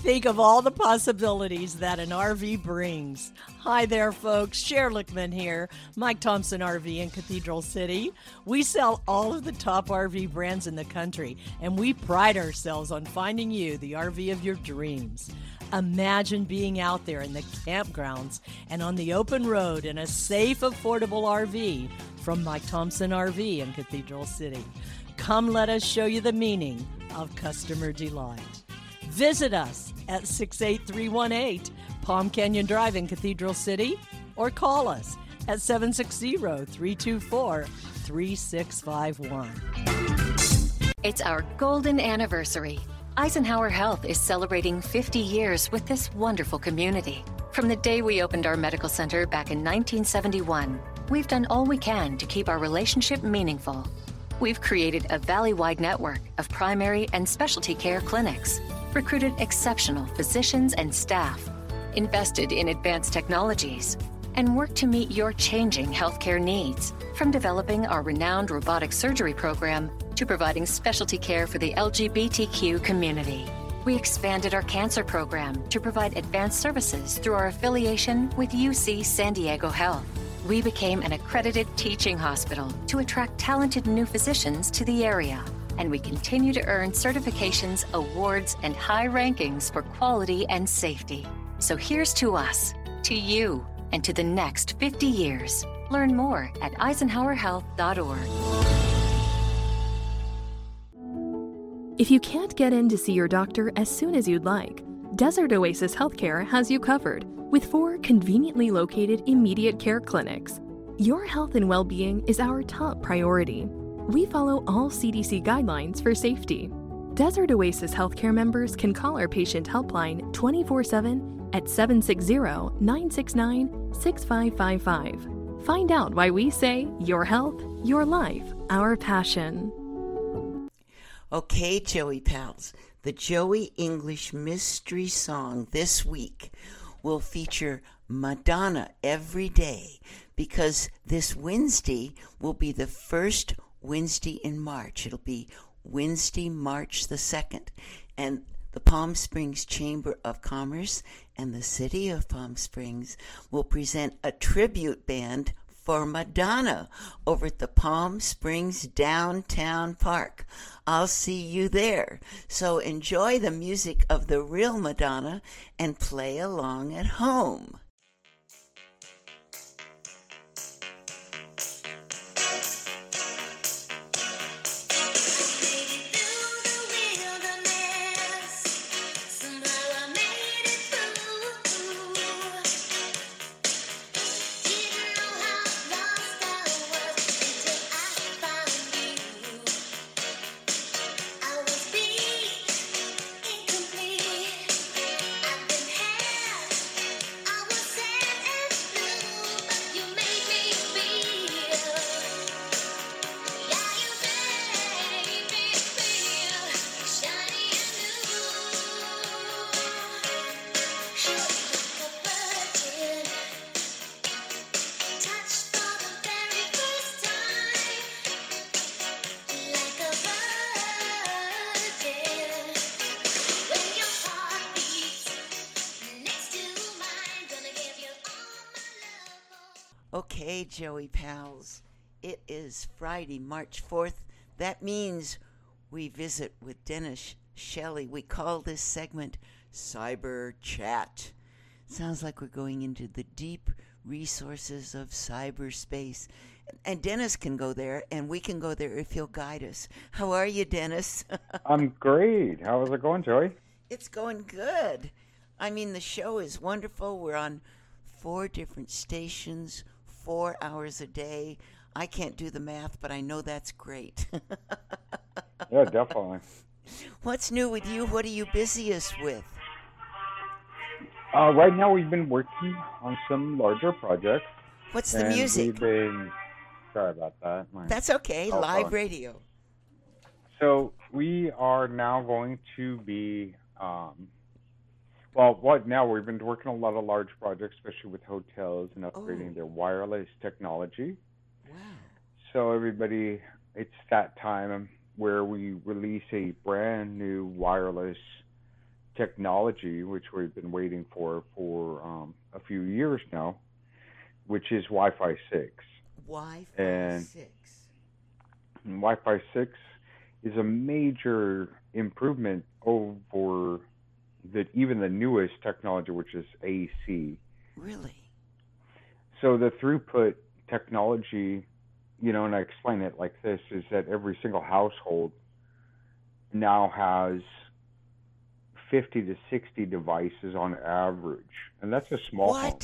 Think of all the possibilities that an RV brings. Hi there, folks. Cher Lickman here, Mike Thompson RV in Cathedral City. We sell all of the top RV brands in the country, and we pride ourselves on finding you the RV of your dreams. Imagine being out there in the campgrounds and on the open road in a safe, affordable RV from Mike Thompson RV in Cathedral City. Come let us show you the meaning of customer delight. Visit us at 68318 Palm Canyon Drive in Cathedral City or call us at 760-324-3651. It's our golden anniversary. Eisenhower Health is celebrating 50 years with this wonderful community. From the day we opened our medical center back in 1971, we've done all we can to keep our relationship meaningful. We've created a valley-wide network of primary and specialty care clinics, recruited exceptional physicians and staff, invested in advanced technologies, and worked to meet your changing healthcare needs, from developing our renowned robotic surgery program to providing specialty care for the LGBTQ community. We expanded our cancer program to provide advanced services through our affiliation with UC San Diego Health. We became an accredited teaching hospital to attract talented new physicians to the area. And we continue to earn certifications, awards, and high rankings for quality and safety. So here's to us, to you, and to the next 50 years. Learn more at eisenhowerhealth.org. If you can't get in to see your doctor as soon as you'd like, Desert Oasis Healthcare has you covered with 4 conveniently located immediate care clinics. Your health and well-being is our top priority. We follow all CDC guidelines for safety. Desert Oasis Healthcare members can call our patient helpline 24/7 at 760-969-6555. Find out why we say your health, your life, our passion. Okay, Joey pals, the Joey English mystery song this week will feature Madonna every day, because this Wednesday will be the first Wednesday in March. It'll be Wednesday, March the 2nd, and the Palm Springs Chamber of Commerce and the City of Palm Springs will present a tribute band for Madonna over at the Palm Springs Downtown Park. I'll see you there. So enjoy the music of the real Madonna and play along at home. Okay, Joey pals, it is Friday, March 4th. That means we visit with Dennis Shelley. We call this segment Cyber Chat. Sounds like we're going into the deep resources of cyberspace. And Dennis can go there, and we can go there if he'll guide us. How are you, Dennis? I'm great. How is it going, Joey? It's going good. I mean, the show is wonderful. We're on 4 different stations, 4 hours a day. I can't do the math, but I know that's great. Yeah, definitely. What's new with you? What are you busiest with? Right now, we've been working on some larger projects. What's the music? Sorry about that. That's okay. Live radio. So we are now going to be, now we've been working on a lot of large projects, especially with hotels and upgrading their wireless technology. Wow. So everybody, it's that time where we release a brand new wireless technology, which we've been waiting for a few years now, which is Wi-Fi 6. Wi-Fi 6. And Wi-Fi 6 is a major improvement over even the newest technology, which is AC. Really? So the throughput technology, and I explain it like this, is that every single household now has 50 to 60 devices on average. And that's a small home.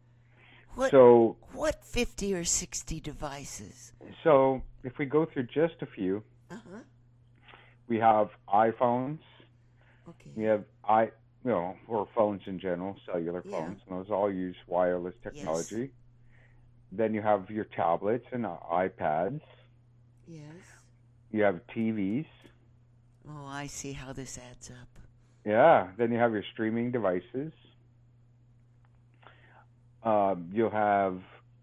What 50 or 60 devices? So if we go through just a few, we have iPhones. Okay. We have or phones in general, cellular phones, and those all use wireless technology. Yes. Then you have your tablets and iPads. Yes. You have TVs. Oh, I see how this adds up. Yeah. Then you have your streaming devices. You'll have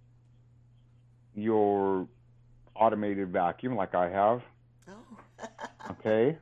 your automated vacuum, like I have. Oh. Okay.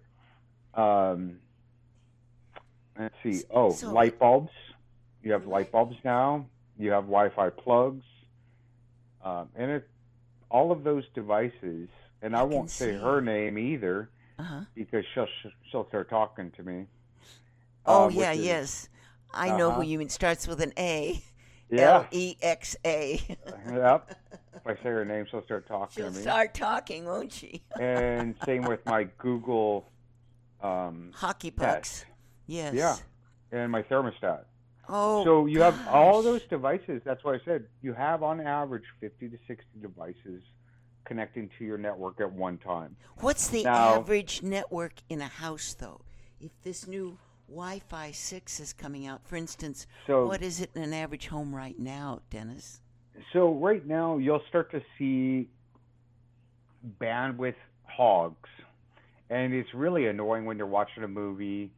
Let's see. Light bulbs. You have light bulbs now. You have Wi-Fi plugs. And all of those devices, and I won't say her name either, because she'll start talking to me. Yes. I know who you mean. Starts with an A. Yeah. Lexa. Yep. If I say her name, she'll start talking to me. She'll start talking, won't she? And same with my Google hockey pucks. Test. Yes. Yeah. And my thermostat. Oh, so you have all those devices. That's why I said you have on average 50 to 60 devices connecting to your network at one time. What's the average network in a house, though? If this new Wi-Fi 6 is coming out, for instance, what is it in an average home right now, Dennis? So right now you'll start to see bandwidth hogs. And it's really annoying when you're watching a movie,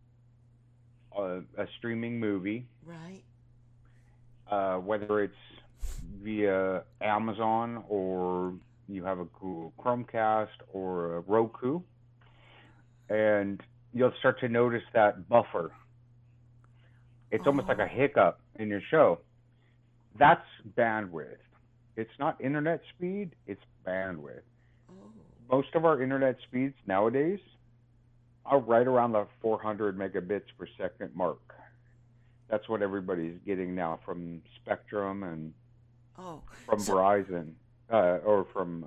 a streaming movie. Right. Whether it's via Amazon or you have a Google Chromecast or a Roku. And you'll start to notice that buffer. It's almost like a hiccup in your show. That's bandwidth. It's not internet speed, it's bandwidth. Most of our internet speeds nowadays are right around the 400 megabits per second mark. That's what everybody's getting now from Spectrum and from Verizon or from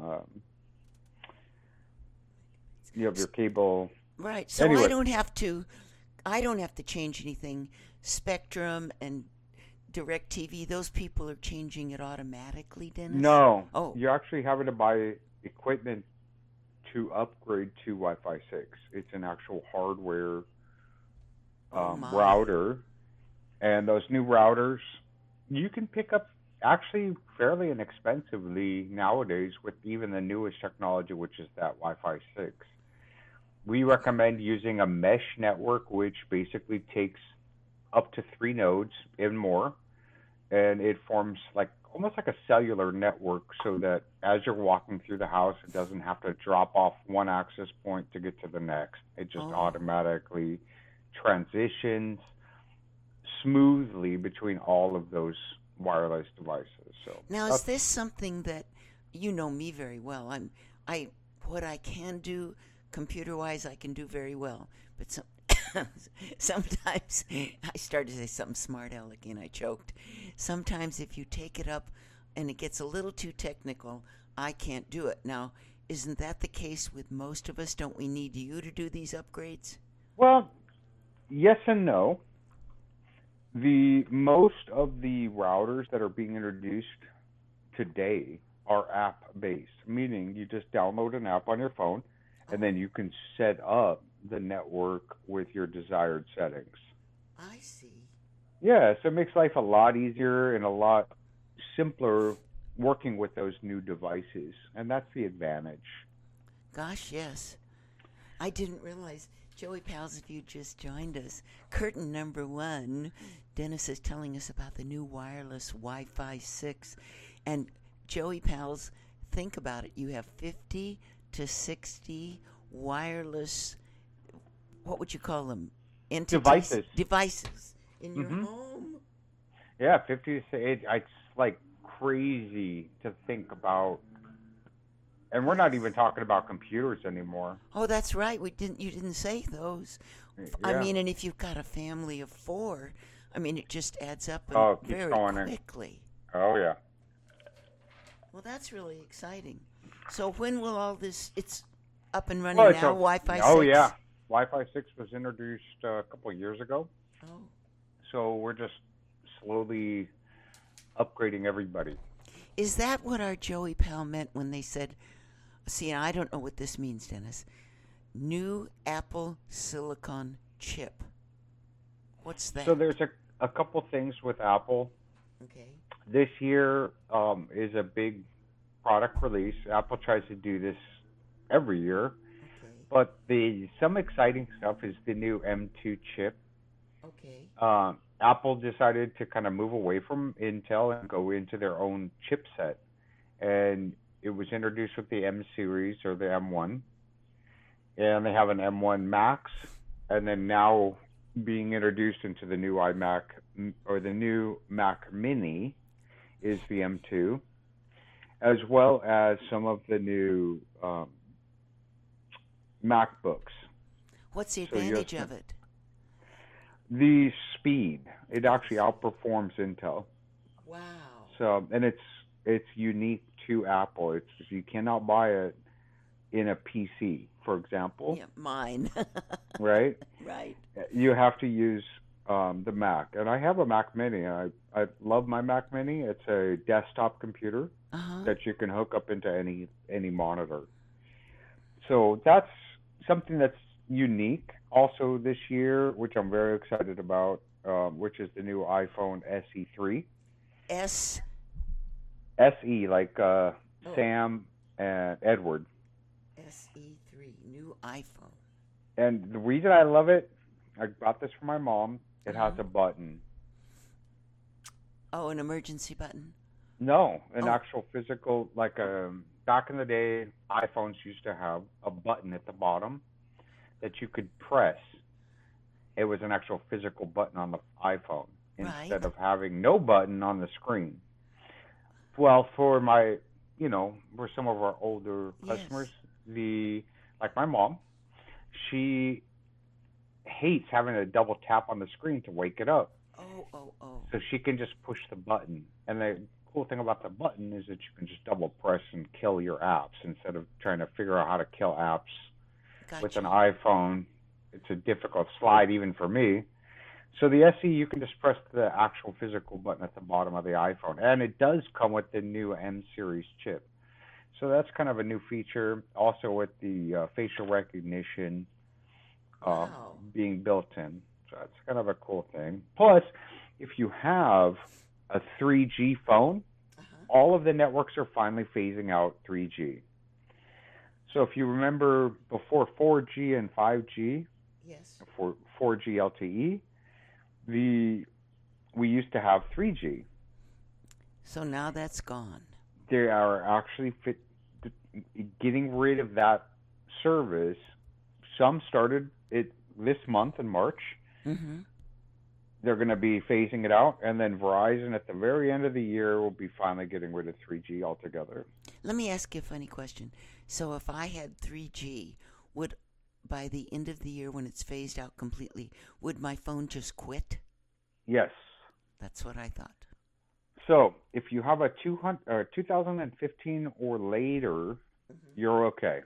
you have your cable. Right. So anyway. I don't have to change anything. Spectrum and DirecTV, those people are changing it automatically, Dennis? No. Oh. You're actually having to buy equipment to upgrade to Wi-Fi 6. It's an actual hardware router. And those new routers, you can pick up actually fairly inexpensively nowadays with even the newest technology, which is that Wi-Fi 6. We recommend using a mesh network, which basically takes up to 3 nodes and more. And it forms almost like a cellular network so that as you're walking through the house, it doesn't have to drop off one access point to get to the next. It just automatically transitions smoothly between all of those wireless devices. So now, is this something that you know me very well? What I can do computer-wise, I can do very well, but sometimes I started to say something smart aleck and I choked. Sometimes if you take it up and it gets a little too technical, I can't do it. Now, isn't that the case with most of us? Don't we need you to do these upgrades? Well, yes and no. Most of the routers that are being introduced today are app-based, meaning you just download an app on your phone and then you can set up the network with your desired settings. I see. Yeah, so it makes life a lot easier and a lot simpler working with those new devices, and that's the advantage. Gosh, yes. I didn't realize, Joey Pals, if you just joined us, curtain number 1, Dennis is telling us about the new wireless Wi-Fi 6. And Joey Pals, think about it. You have 50 to 60 wireless, what would you call them? entities, devices in your Mhm. home. Yeah, 50 to say it's like crazy to think about. And we're not even talking about computers anymore. Oh, that's right. You didn't say those. I Yeah. mean, and if you've got a family of 4, I mean, it just adds up Oh, it keeps very going in. quickly. Oh, yeah. Well, that's really exciting. So when will all this? It's up and running Well, now. Wi-Fi 6. Oh, yeah. Wi-Fi 6 was introduced a couple of years ago. Oh. So we're just slowly upgrading everybody. Is that what our Joey pal meant when they said? See, I don't know what this means, Dennis. New Apple Silicon chip. What's that? So there's a couple things with Apple. Okay. This year is a big product release. Apple tries to do this every year. Okay. But some exciting stuff is the new M2 chip. Okay. Apple decided to kind of move away from Intel and go into their own chipset. And it was introduced with the M series or the M1. And they have an M1 Max. And then now being introduced into the new iMac or the new Mac Mini is the M2, as well as some of the new MacBooks. What's the advantage of it? The speed. It actually outperforms Intel. Wow. So, and it's unique to Apple. You cannot buy it in a PC, for example. Yeah, mine. Right? Right. You have to use the Mac. And I have a Mac Mini. I love my Mac Mini. It's a desktop computer that you can hook up into any monitor. So that's something that's unique. Also this year, which I'm very excited about, which is the new iPhone SE3. SE, like Sam and Edward. SE3, new iPhone. And the reason I love it, I got this from my mom. It has a button. Oh, an emergency button? No, an actual physical, like back in the day, iPhones used to have a button at the bottom that you could press. It was an actual physical button on the iPhone instead of having no button on the screen. Well, for for some of our older customers, like my mom, she hates having to double tap on the screen to wake it up. Oh. So she can just push the button. And the cool thing about the button is that you can just double press and kill your apps instead of trying to figure out how to kill apps with an iPhone. It's a difficult slide even for me. So the SE, you can just press the actual physical button at the bottom of the iPhone. And it does come with the new M series chip. So that's kind of a new feature. Also with the facial recognition being built in. So that's kind of a cool thing. Plus, if you have a 3G phone, all of the networks are finally phasing out 3G. So if you remember before 4G and 5G, for 4G LTE, we used to have 3G. So now that's gone. They are actually getting rid of that service. Some started it this month in March. Mm-hmm. They're going to be phasing it out, and then Verizon at the very end of the year will be finally getting rid of 3G altogether. Let me ask you a funny question. So if I had 3G, would by the end of the year when it's phased out completely, would my phone just quit? Yes. That's what I thought. So if you have a 2015 or later, you're okay.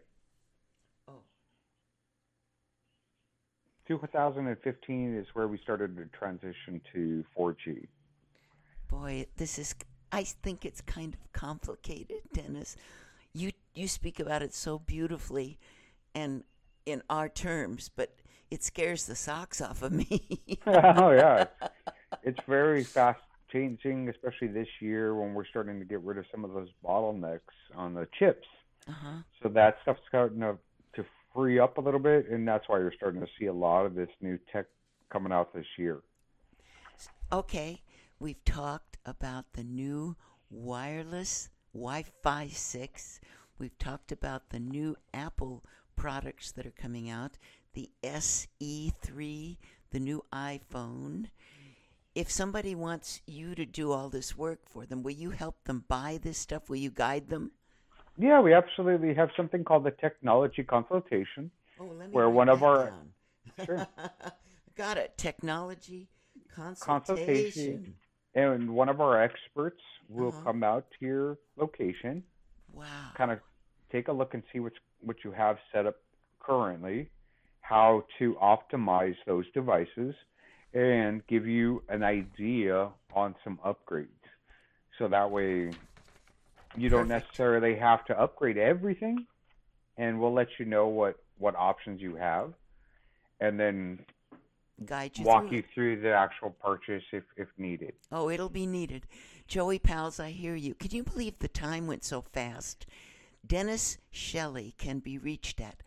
2015 is where we started to transition to 4G. Boy, I think it's kind of complicated, Dennis. You speak about it so beautifully and in our terms, but it scares the socks off of me. Oh, yeah. It's very fast changing, especially this year when we're starting to get rid of some of those bottlenecks on the chips. So that stuff's starting to free up a little bit, and that's why you're starting to see a lot of this new tech coming out this year. Okay, we've talked about the new wireless Wi-Fi 6. We've talked about the new Apple products that are coming out, the SE3, the new iPhone. If somebody wants you to do all this work for them, will you help them buy this stuff? Will you guide them? Yeah, we absolutely have something called the technology consultation, Oh, let me where write one of that our down. sure, Got it. Technology consultation, and one of our experts will Uh-huh. come out to your location, Wow. kind of take a look and see what you have set up currently, how to optimize those devices, and give you an idea on some upgrades. So that way you don't Perfect. necessarily have to upgrade everything, and we'll let you know what options you have, and then Guide you walk through you it. through the actual purchase if needed. Oh, it'll be needed. Joey Pals, I hear you. Can you believe the time went so fast? Dennis Shelley can be reached at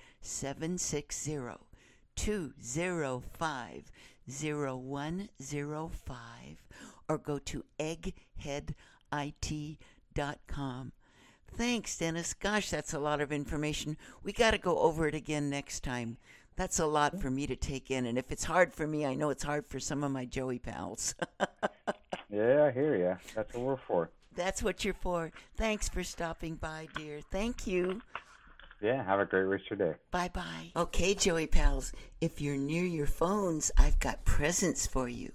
760-205-0105 or go to eggheadit.com. Thanks, Dennis. Gosh, that's a lot of information. We got to go over it again next time. That's a lot for me to take in, and if it's hard for me, I know it's hard for some of my Joey pals. Yeah, I hear ya. That's what we're for. That's what you're for. Thanks for stopping by, dear. Thank you. Yeah, have a great rest of your day. Bye-bye. Okay, Joey pals, if you're near your phones, I've got presents for you.